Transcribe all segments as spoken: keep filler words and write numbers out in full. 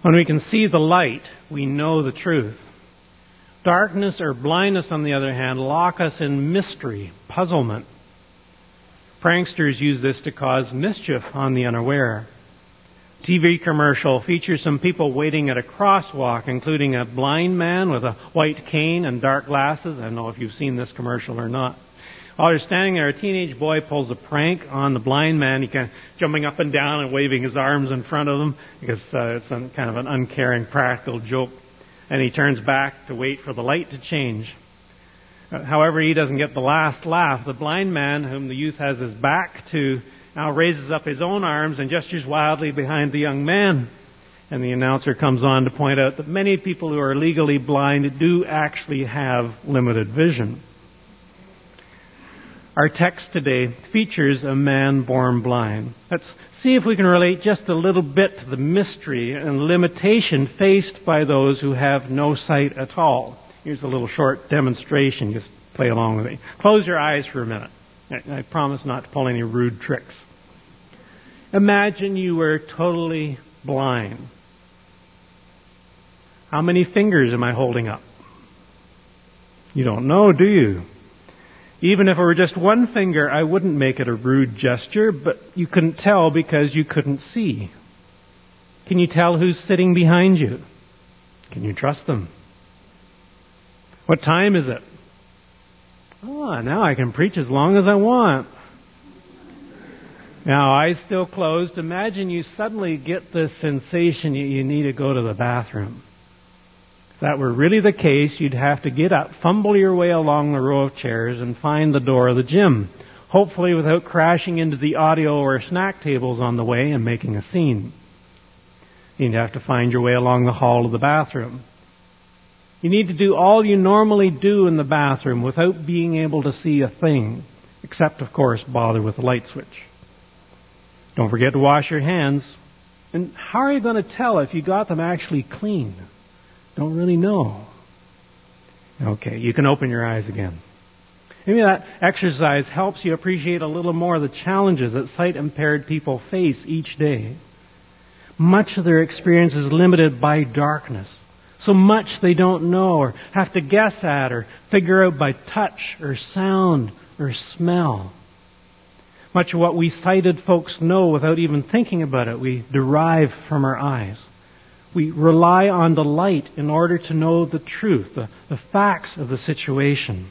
When we can see the light, we know the truth. Darkness or blindness, on the other hand, lock us in mystery, puzzlement. Pranksters use this to cause mischief on the unaware. T V commercial features some people waiting at a crosswalk, including a blind man with a white cane and dark glasses. I don't know if you've seen this commercial or not. While they're standing there, a teenage boy pulls a prank on the blind man. He kind of jumping up and down and waving his arms in front of him because uh, it's a, kind of an uncaring practical joke. And he turns back to wait for the light to change. Uh, however, he doesn't get the last laugh. The blind man, whom the youth has his back to, now raises up his own arms and gestures wildly behind the young man. And the announcer comes on to point out that many people who are legally blind do actually have limited vision. Our text today features a man born blind. Let's see if we can relate just a little bit to the mystery and limitation faced by those who have no sight at all. Here's a little short demonstration. Just play along with me. Close your eyes for a minute. I, I promise not to pull any rude tricks. Imagine you were totally blind. How many fingers am I holding up? You don't know, do you? Even if it were just one finger, I wouldn't make it a rude gesture, but you couldn't tell because you couldn't see. Can you tell who's sitting behind you? Can you trust them? What time is it? Oh, now I can preach as long as I want. Now, eyes still closed. Imagine you suddenly get this sensation you, you need to go to the bathroom. If that were really the case, you'd have to get up, fumble your way along the row of chairs, and find the door of the gym, hopefully without crashing into the audio or snack tables on the way and making a scene. You'd have to find your way along the hall of the bathroom. You need to do all you normally do in the bathroom without being able to see a thing, except, of course, bother with the light switch. Don't forget to wash your hands. And how are you going to tell if you got them actually clean? Don't really know. Okay, you can open your eyes again. Maybe that exercise helps you appreciate a little more the challenges that sight-impaired people face each day. Much of their experience is limited by darkness. So much they don't know or have to guess at or figure out by touch or sound or smell. Much of what we sighted folks know without even thinking about it, we derive from our eyes. We rely on the light in order to know the truth, the, the facts of the situation.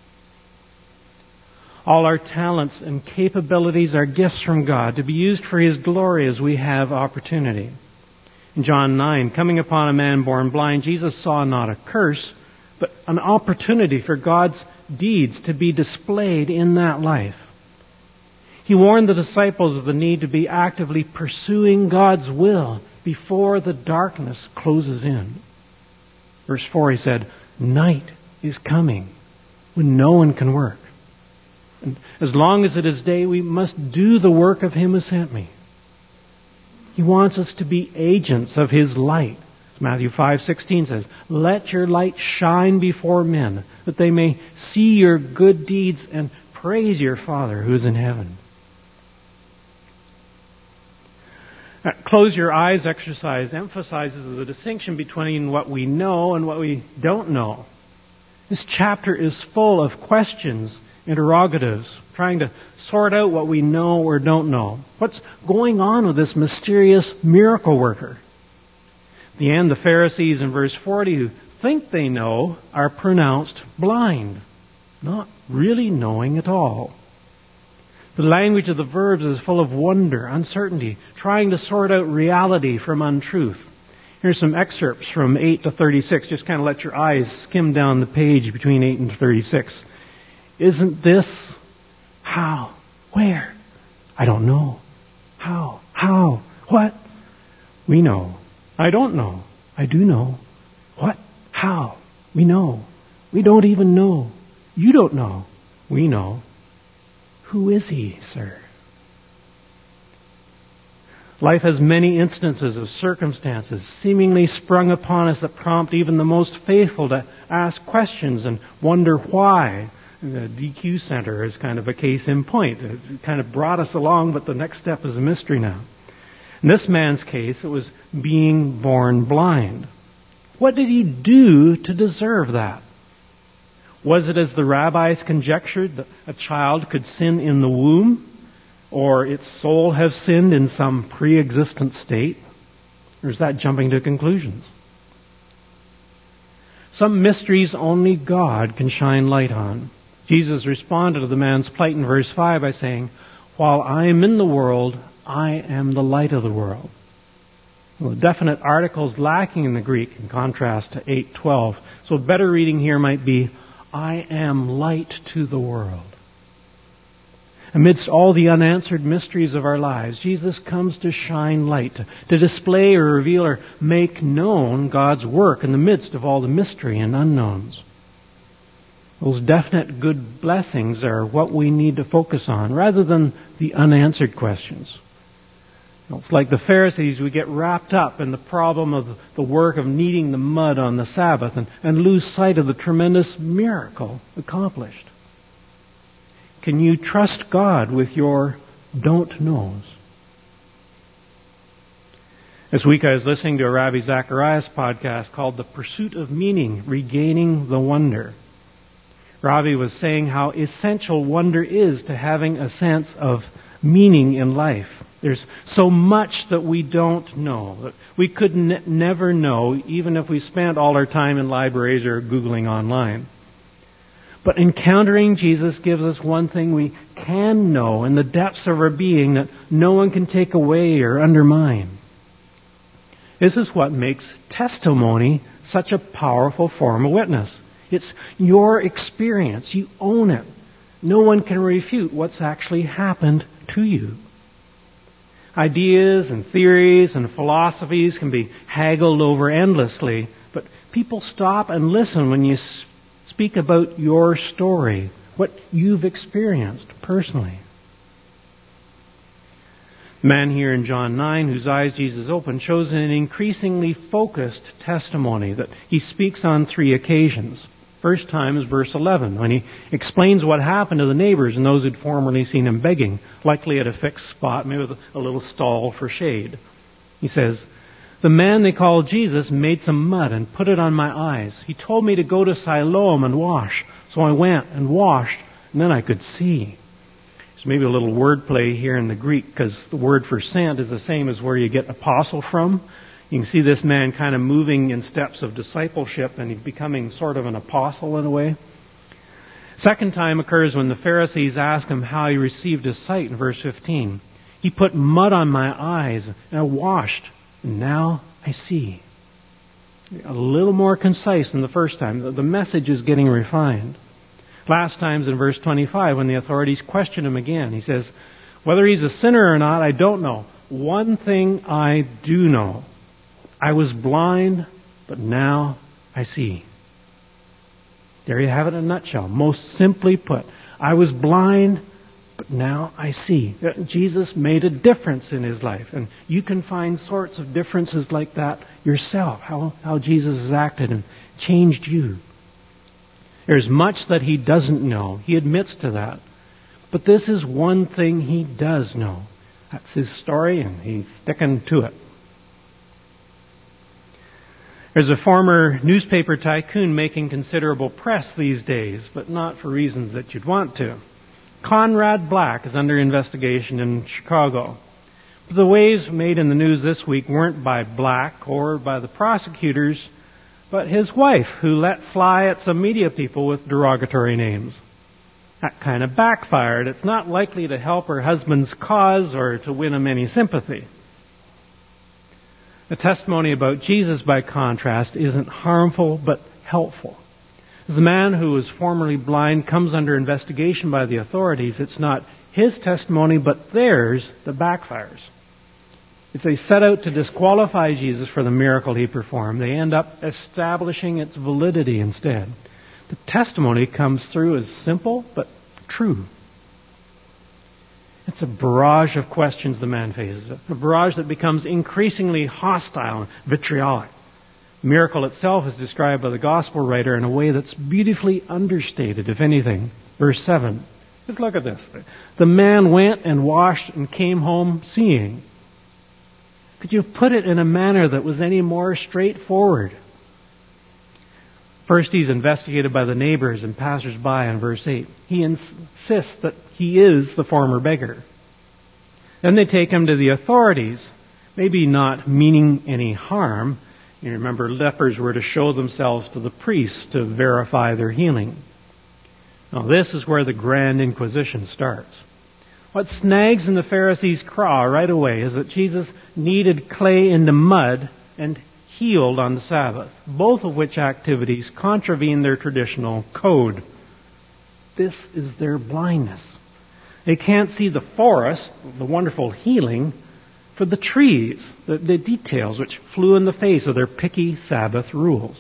All our talents and capabilities are gifts from God to be used for His glory as we have opportunity. In John nine, coming upon a man born blind, Jesus saw not a curse, but an opportunity for God's deeds to be displayed in that life. He warned the disciples of the need to be actively pursuing God's will before the darkness closes in. Verse four, he said, night is coming when no one can work. And as long as it is day, we must do the work of Him who sent me. He wants us to be agents of His light. As Matthew five sixteen says, let your light shine before men, that they may see your good deeds and praise your Father who is in heaven. That close your eyes exercise emphasizes the distinction between what we know and what we don't know. This chapter is full of questions, interrogatives, trying to sort out what we know or don't know. What's going on with this mysterious miracle worker? At the end, the Pharisees in verse forty who think they know are pronounced blind, not really knowing at all. The language of the verbs is full of wonder, uncertainty, trying to sort out reality from untruth. Here's some excerpts from eight to thirty-six. Just kind of let your eyes skim down the page between eight and thirty-six. Isn't this? How? Where? I don't know. How? How? What? We know. I don't know. I do know. What? How? We know. We don't even know. You don't know. We know. Who is He, sir? Life has many instances of circumstances seemingly sprung upon us that prompt even the most faithful to ask questions and wonder why. The D Q Center is kind of a case in point. It kind of brought us along, but the next step is a mystery now. In this man's case, it was being born blind. What did he do to deserve that? Was it, as the rabbis conjectured, that a child could sin in the womb, or its soul have sinned in some pre-existent state? Or is that jumping to conclusions? Some mysteries only God can shine light on. Jesus responded to the man's plight in verse five by saying, "While I am in the world, I am the light of the world." Well, the definite article is lacking in the Greek in contrast to eight twelve. So a better reading here might be, "I am light to the world." Amidst all the unanswered mysteries of our lives, Jesus comes to shine light, to, to display or reveal or make known God's work in the midst of all the mystery and unknowns. Those definite good blessings are what we need to focus on, rather than the unanswered questions. It's like the Pharisees, we get wrapped up in the problem of the work of kneading the mud on the Sabbath and, and lose sight of the tremendous miracle accomplished. Can you trust God with your don't knows? This week I was listening to a Ravi Zacharias podcast called The Pursuit of Meaning, Regaining the Wonder. Ravi was saying how essential wonder is to having a sense of meaning in life. There's so much that we don't know, that we could ne- never know, even if we spent all our time in libraries or Googling online. But encountering Jesus gives us one thing we can know in the depths of our being that no one can take away or undermine. This is what makes testimony such a powerful form of witness. It's your experience. You own it. No one can refute what's actually happened to you. Ideas and theories and philosophies can be haggled over endlessly, but people stop and listen when you speak about your story, what you've experienced personally. The man here in John nine, whose eyes Jesus opened, shows an increasingly focused testimony that he speaks on three occasions. First time is verse eleven, when he explains what happened to the neighbors and those who'd formerly seen him begging, likely at a fixed spot, maybe with a little stall for shade. He says, "The man they called Jesus made some mud and put it on my eyes. He told me to go to Siloam and wash. So I went and washed, and then I could see." There's maybe a little wordplay here in the Greek, because the word for sent is the same as where you get apostle from. You can see this man kind of moving in steps of discipleship and he's becoming sort of an apostle in a way. Second time occurs when the Pharisees ask him how he received his sight in verse fifteen. "He put mud on my eyes and I washed, and now I see." A little more concise than the first time. The message is getting refined. Last time's in verse twenty-five when the authorities question him again. He says, "Whether he's a sinner or not, I don't know. One thing I do know. I was blind, but now I see." There you have it in a nutshell. Most simply put, I was blind, but now I see. Jesus made a difference in his life. And you can find sorts of differences like that yourself, how, how Jesus has acted and changed you. There's much that he doesn't know. He admits to that. But this is one thing he does know. That's his story, and he's sticking to it. There's a former newspaper tycoon making considerable press these days, but not for reasons that you'd want to. Conrad Black is under investigation in Chicago. But the waves made in the news this week weren't by Black or by the prosecutors, but his wife, who let fly at some media people with derogatory names. That kind of backfired. It's not likely to help her husband's cause or to win him any sympathy. The testimony about Jesus, by contrast, isn't harmful but helpful. As the man who was formerly blind comes under investigation by the authorities, it's not his testimony but theirs that backfires. If they set out to disqualify Jesus for the miracle he performed, they end up establishing its validity instead. The testimony comes through as simple but true. It's a barrage of questions the man faces, a barrage that becomes increasingly hostile and vitriolic. The miracle itself is described by the gospel writer in a way that's beautifully understated, if anything. Verse seven. Just look at this. The man went and washed and came home seeing. Could you put it in a manner that was any more straightforward? First, he's investigated by the neighbors and passers-by in verse eight. He insists that he is the former beggar. Then they take him to the authorities, maybe not meaning any harm. You remember, lepers were to show themselves to the priests to verify their healing. Now, this is where the Grand Inquisition starts. What snags in the Pharisees' craw right away is that Jesus kneaded clay into mud and healed on the Sabbath, both of which activities contravene their traditional code. This is their blindness. They can't see the forest, the wonderful healing, for the trees, the, the details which flew in the face of their picky Sabbath rules.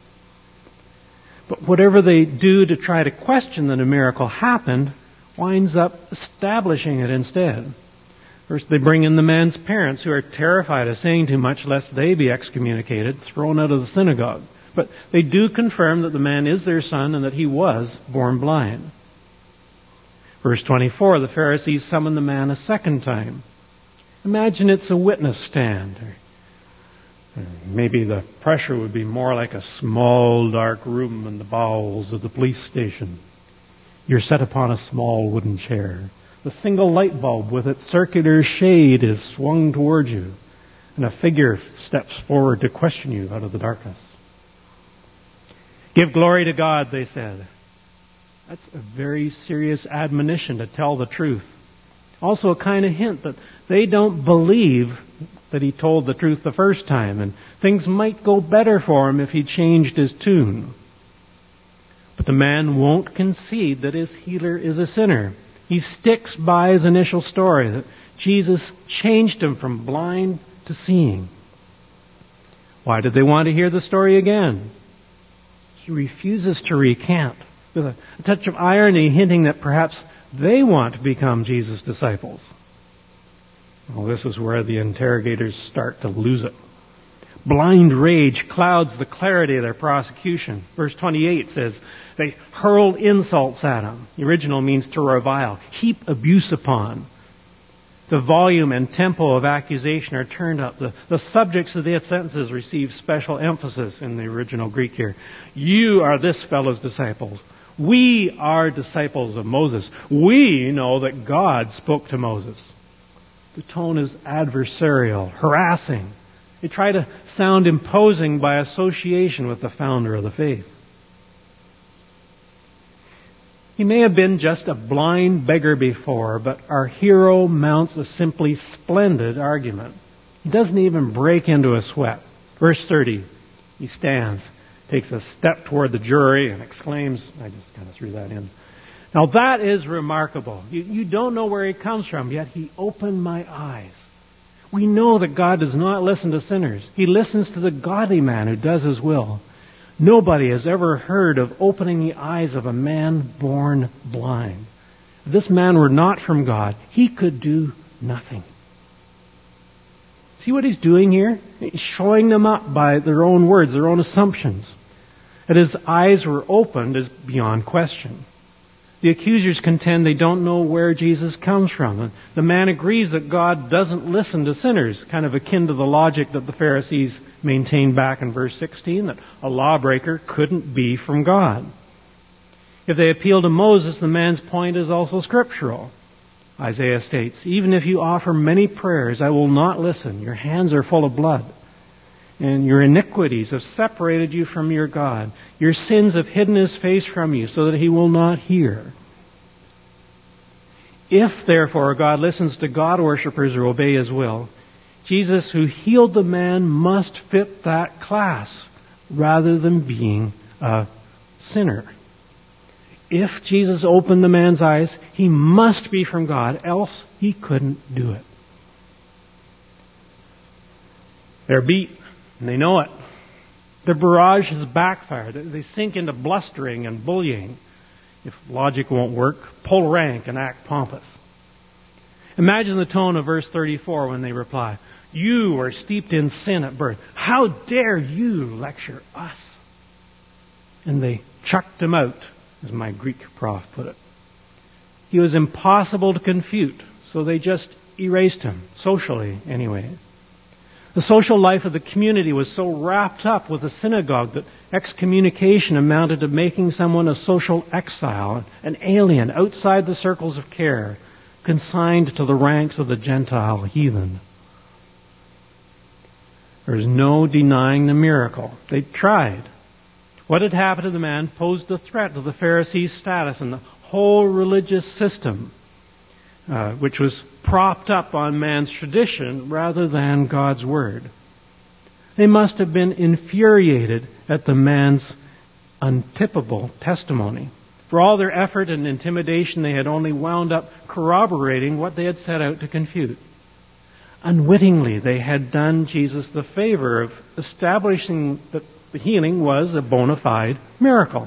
But whatever they do to try to question that a miracle happened winds up establishing it instead. First, they bring in the man's parents, who are terrified of saying too much lest they be excommunicated, thrown out of the synagogue. But they do confirm that the man is their son and that he was born blind. Verse twenty-four, the Pharisees summon the man a second time. Imagine it's a witness stand. Or maybe the pressure would be more like a small dark room in the bowels of the police station. You're set upon a small wooden chair. The single light bulb with its circular shade is swung towards you, and a figure steps forward to question you out of the darkness. Give glory to God, they said. That's a very serious admonition to tell the truth. Also a kind of hint that they don't believe that he told the truth the first time, and things might go better for him if he changed his tune. But the man won't concede that his healer is a sinner. He sticks by his initial story, that Jesus changed him from blind to seeing. Why did they want to hear the story again? He refuses to recant, with a, a touch of irony hinting that perhaps they want to become Jesus' disciples. Well, this is where the interrogators start to lose it. Blind rage clouds the clarity of their prosecution. Verse twenty-eight says, they hurled insults at him. The original means to revile, heap abuse upon. The volume and tempo of accusation are turned up. The, the subjects of the sentences receive special emphasis in the original Greek here. You are this fellow's disciples. We are disciples of Moses. We know that God spoke to Moses. The tone is adversarial, harassing. They try to sound imposing by association with the founder of the faith. He may have been just a blind beggar before, but our hero mounts a simply splendid argument. He doesn't even break into a sweat. Verse thirty, he stands, takes a step toward the jury and exclaims, I just kind of threw that in. Now that is remarkable. You, you don't know where he comes from, yet he opened my eyes. We know that God does not listen to sinners. He listens to the godly man who does his will. Nobody has ever heard of opening the eyes of a man born blind. If this man were not from God, he could do nothing. See what he's doing here? He's showing them up by their own words, their own assumptions. That his eyes were opened is beyond question. The accusers contend they don't know where Jesus comes from. And the man agrees that God doesn't listen to sinners, kind of akin to the logic that the Pharisees maintained back in verse sixteen, that a lawbreaker couldn't be from God. If they appeal to Moses, the man's point is also scriptural. Isaiah states, even if you offer many prayers, I will not listen. Your hands are full of blood. And your iniquities have separated you from your God. Your sins have hidden his face from you so that he will not hear. If, therefore, God listens to God worshippers who obey his will, Jesus, who healed the man, must fit that class rather than being a sinner. If Jesus opened the man's eyes, he must be from God, else he couldn't do it. They're beat. And they know it. Their barrage has backfired. They sink into blustering and bullying. If logic won't work, pull rank and act pompous. Imagine the tone of verse thirty-four when they reply, you were steeped in sin at birth. How dare you lecture us? And they chucked him out, as my Greek prof put it. He was impossible to confute, so they just erased him, socially anyway. The social life of the community was so wrapped up with the synagogue that excommunication amounted to making someone a social exile, an alien outside the circles of care, consigned to the ranks of the Gentile heathen. There was no denying the miracle. They tried. What had happened to the man posed a threat to the Pharisees' status and the whole religious system, uh, which was propped up on man's tradition rather than God's Word. They must have been infuriated at the man's untippable testimony. For all their effort and intimidation, they had only wound up corroborating what they had set out to confute. Unwittingly, they had done Jesus the favor of establishing that the healing was a bona fide miracle.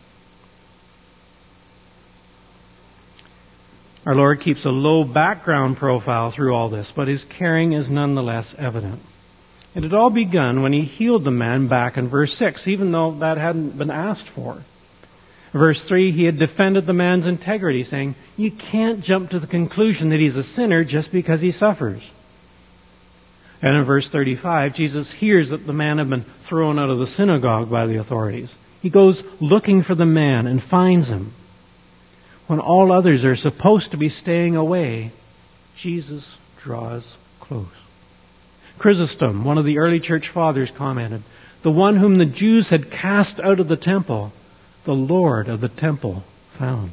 Our Lord keeps a low background profile through all this, but His caring is nonetheless evident. It had all begun when He healed the man back in verse six, even though that hadn't been asked for. In verse three, He had defended the man's integrity, saying, you can't jump to the conclusion that he's a sinner just because he suffers. And in verse thirty-five, Jesus hears that the man had been thrown out of the synagogue by the authorities. He goes looking for the man and finds him. When all others are supposed to be staying away, Jesus draws close. Chrysostom, one of the early church fathers, commented, the one whom the Jews had cast out of the temple, the Lord of the temple found.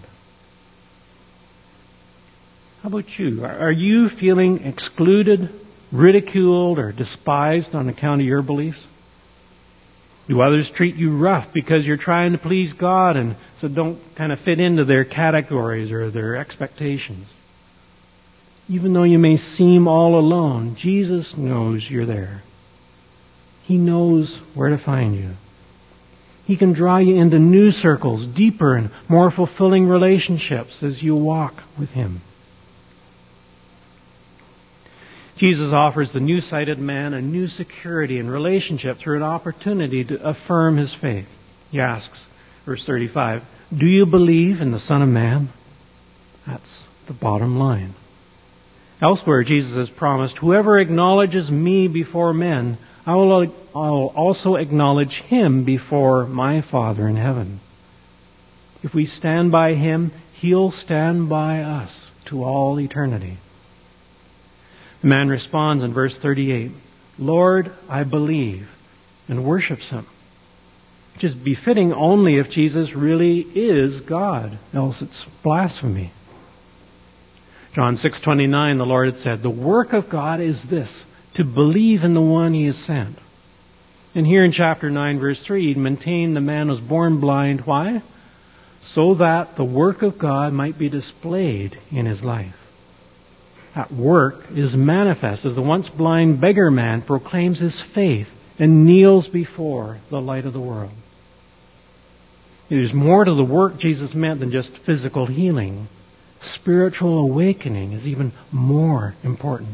How about you? Are you feeling excluded, ridiculed, or despised on account of your beliefs? Do others treat you rough because you're trying to please God and so don't kind of fit into their categories or their expectations? Even though you may seem all alone, Jesus knows you're there. He knows where to find you. He can draw you into new circles, deeper and more fulfilling relationships as you walk with Him. Jesus offers the new-sighted man a new security and relationship through an opportunity to affirm his faith. He asks, verse thirty-five, do you believe in the Son of Man? That's the bottom line. Elsewhere, Jesus has promised, whoever acknowledges me before men, I will, I will also acknowledge him before my Father in heaven. If we stand by Him, He'll stand by us to all eternity. The man responds in verse thirty-eight, Lord, I believe, and worships Him. Which is befitting only if Jesus really is God, else it's blasphemy. John six twenty-nine, the Lord had said, the work of God is this, to believe in the one He has sent. And here in chapter nine, verse three, He maintained the man was born blind. Why? So that the work of God might be displayed in his life. That work is manifest as the once blind beggar man proclaims his faith and kneels before the light of the world. There's more to the work Jesus meant than just physical healing. Spiritual awakening is even more important.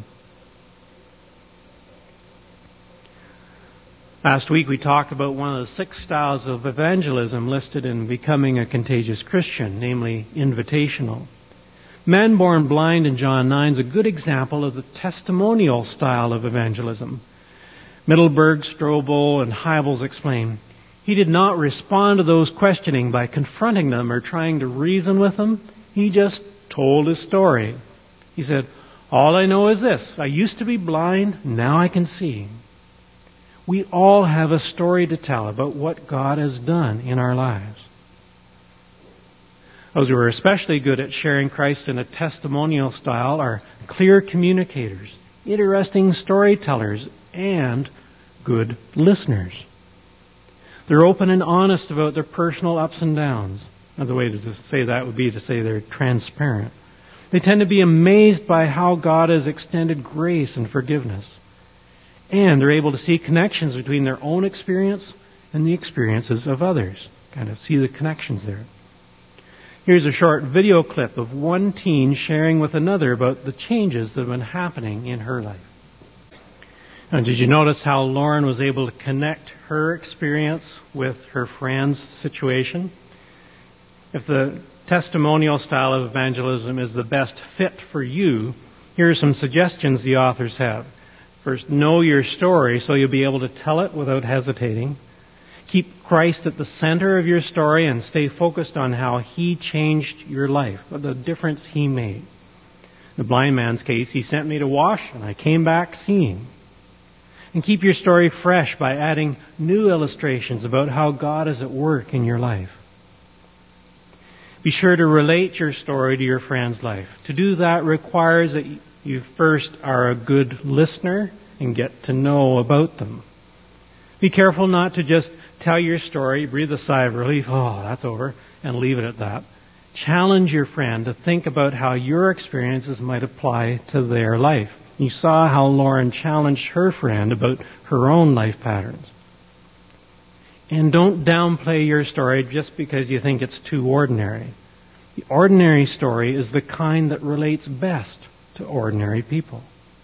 Last week we talked about one of the six styles of evangelism listed in Becoming a Contagious Christian, namely invitational. Man born blind in John nine is a good example of the testimonial style of evangelism. Middleburg, Strobel, and Hybels explain, he did not respond to those questioning by confronting them or trying to reason with them. He just told his story. He said, all I know is this, I used to be blind, now I can see. We all have a story to tell about what God has done in our lives. Those who are especially good at sharing Christ in a testimonial style are clear communicators, interesting storytellers, and good listeners. They're open and honest about their personal ups and downs. Another way to say that would be to say they're transparent. They tend to be amazed by how God has extended grace and forgiveness. And they're able to see connections between their own experience and the experiences of others. Kind of see the connections there. Here's a short video clip of one teen sharing with another about the changes that have been happening in her life. Now, did you notice how Lauren was able to connect her experience with her friend's situation? If the testimonial style of evangelism is the best fit for you, here are some suggestions the authors have. First, know your story so you'll be able to tell it without hesitating. Keep Christ at the center of your story and stay focused on how He changed your life, the difference He made. In the blind man's case, He sent me to wash and I came back seeing. And keep your story fresh by adding new illustrations about how God is at work in your life. Be sure to relate your story to your friend's life. To do that requires that you first are a good listener and get to know about them. Be careful not to just tell your story, breathe a sigh of relief, oh, that's over, and leave it at that. Challenge your friend to think about how your experiences might apply to their life. You saw how Lauren challenged her friend about her own life patterns. And don't downplay your story just because you think it's too ordinary. The ordinary story is the kind that relates best to ordinary people.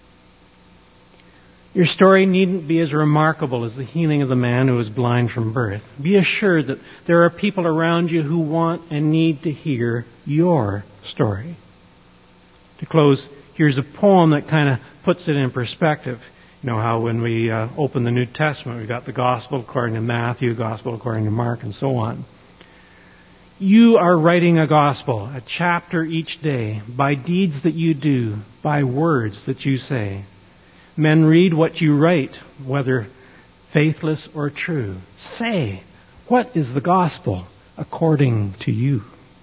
Your story needn't be as remarkable as the healing of the man who was blind from birth. Be assured that there are people around you who want and need to hear your story. To close, here's a poem that kind of puts it in perspective. You know how when we uh, open the New Testament, we've got the Gospel according to Matthew, Gospel according to Mark, and so on. You are writing a gospel, a chapter each day, by deeds that you do, by words that you say. Men read what you write, whether faithless or true. Say, what is the gospel according to you?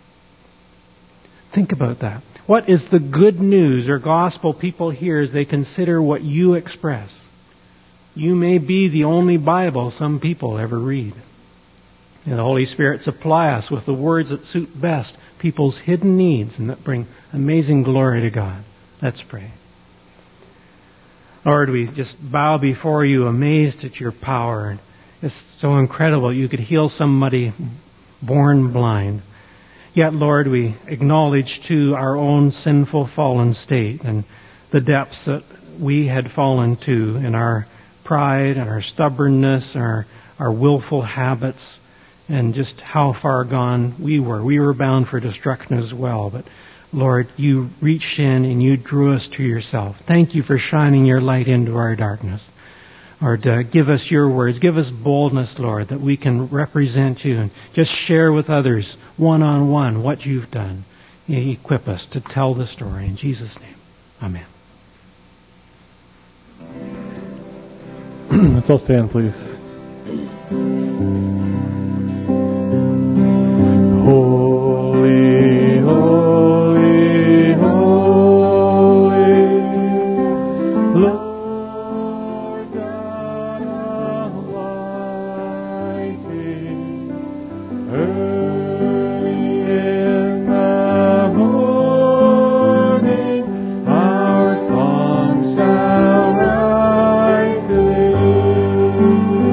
Think about that. What is the good news or gospel people hear as they consider what you express? You may be the only Bible some people ever read. And the Holy Spirit supply us with the words that suit best people's hidden needs and that bring amazing glory to God. Let's pray. Lord, we just bow before you, amazed at your power. It's so incredible. You could heal somebody born blind. Yet, Lord, we acknowledge too our own sinful fallen state and the depths that we had fallen to in our pride and our stubbornness, our, our willful habits, and just how far gone we were. We were bound for destruction as well. But, Lord, you reached in and you drew us to yourself. Thank you for shining your light into our darkness. Lord, uh, give us your words. Give us boldness, Lord, that we can represent you and just share with others one-on-one what you've done. Equip us to tell the story. In Jesus' name, amen. Let's all stand, please. Holy, holy, holy, Lord God Almighty, early in the morning our song shall rise to thee.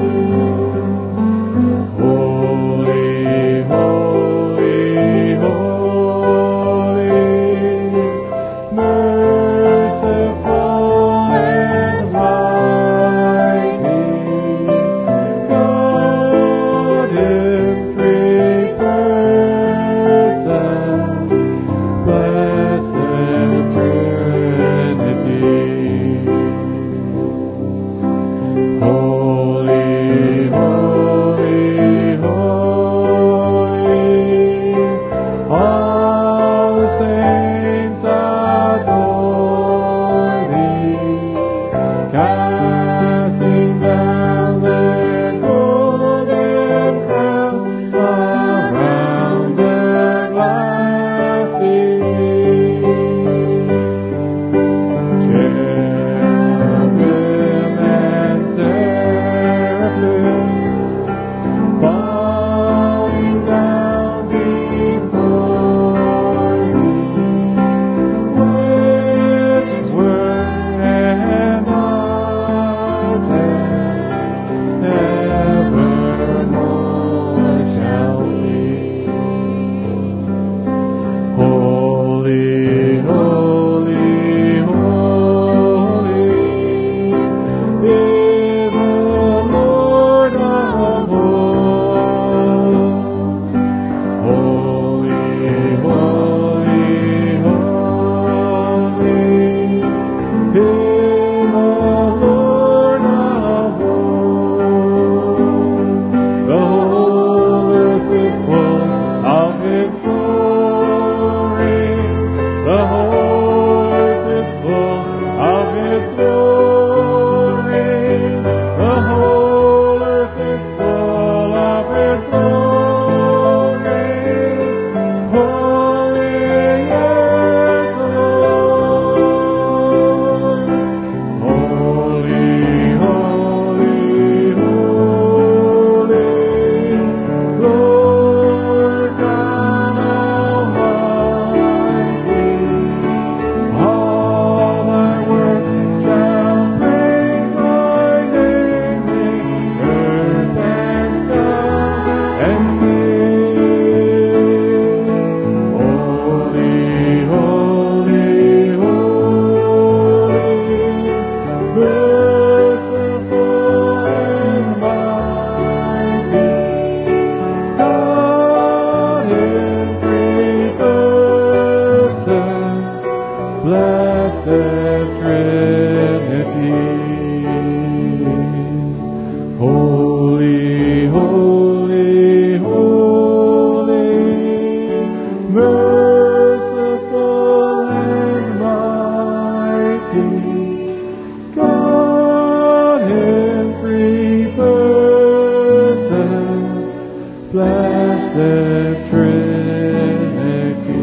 blessed Trinity.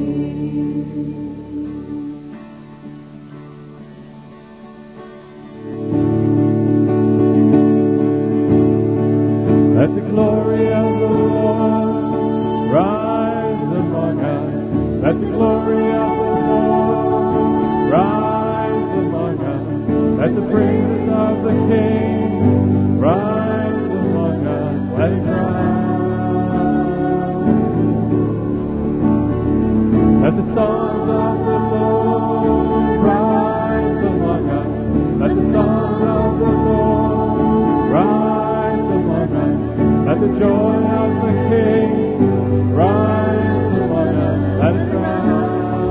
Let the glory of the Lord rise among us. Let the glory of the Lord rise among us. Let the praises of the King rise among us. Let it rise. Let the songs of the Lord rise among us. Let the songs of the Lord rise among us. Let the joy of the King rise among us. Let it rise.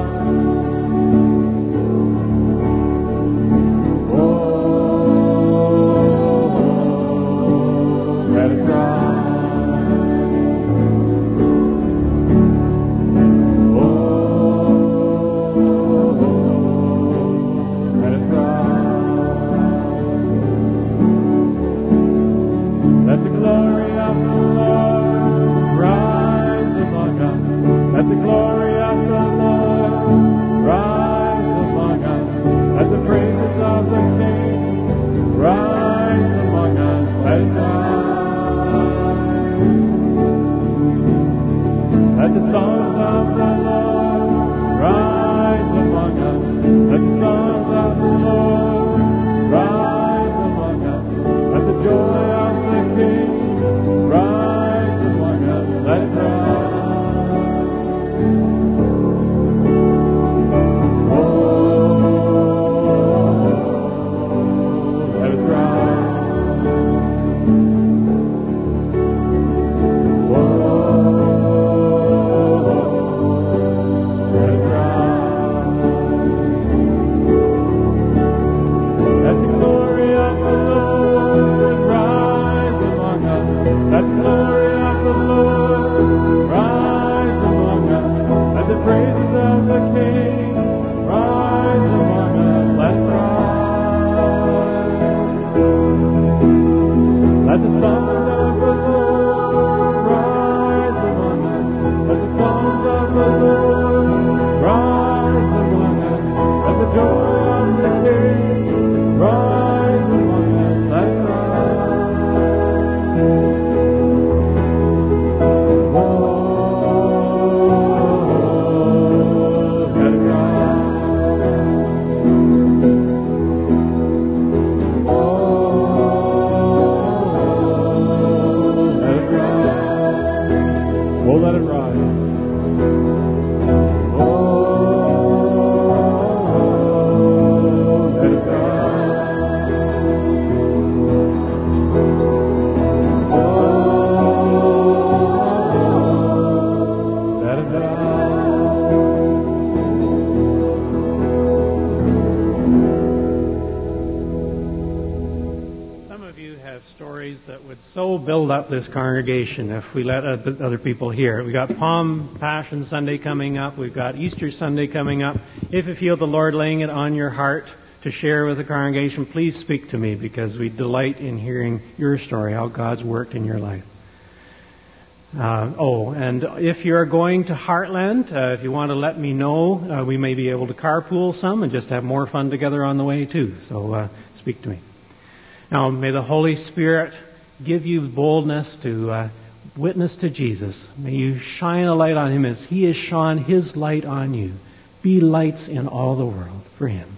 Build up this congregation if we let other people hear. We've got Palm Passion Sunday coming up. We've got Easter Sunday coming up. If you feel the Lord laying it on your heart to share with the congregation, please speak to me, because we delight in hearing your story, how God's worked in your life. Uh, oh, and if you're going to Heartland, uh, if you want to let me know, uh, we may be able to carpool some and just have more fun together on the way too. So uh, speak to me. Now, may the Holy Spirit give you boldness to uh, witness to Jesus. May you shine a light on Him as He has shone His light on you. Be lights in all the world for Him.